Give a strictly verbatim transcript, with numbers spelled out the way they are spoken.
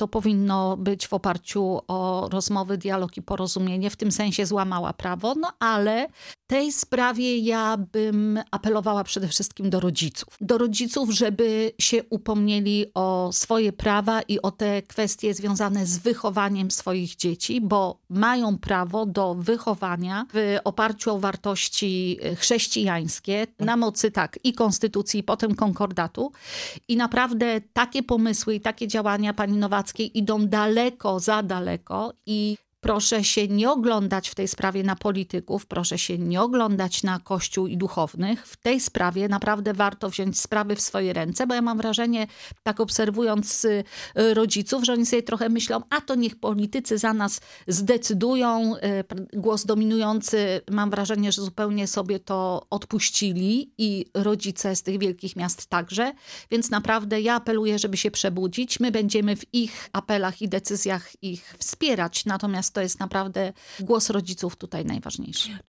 to powinno być w oparciu o rozmowy, dialog i porozumienie. W tym sensie złamała prawo, no ale w tej sprawie ja bym apelowała przede wszystkim do rodziców. Do rodziców, żeby się upomnieli o swoje prawa i o te kwestie związane z wychowaniem swoich dzieci, bo mają prawo do wychowania w oparciu o wartości chrześcijańskie na mocy tak i konstytucji, i potem konkordatu. I naprawdę takie pomysły i takie działania pani Nowackiej idą daleko, za daleko i proszę się nie oglądać w tej sprawie na polityków, proszę się nie oglądać na Kościół i duchownych. W tej sprawie naprawdę warto wziąć sprawy w swoje ręce, bo ja mam wrażenie, tak obserwując rodziców, że oni sobie trochę myślą, a to niech politycy za nas zdecydują. Głos dominujący, mam wrażenie, że zupełnie sobie to odpuścili i rodzice z tych wielkich miast także. Więc naprawdę ja apeluję, żeby się przebudzić. My będziemy w ich apelach i decyzjach ich wspierać, natomiast to jest naprawdę głos rodziców tutaj najważniejszy.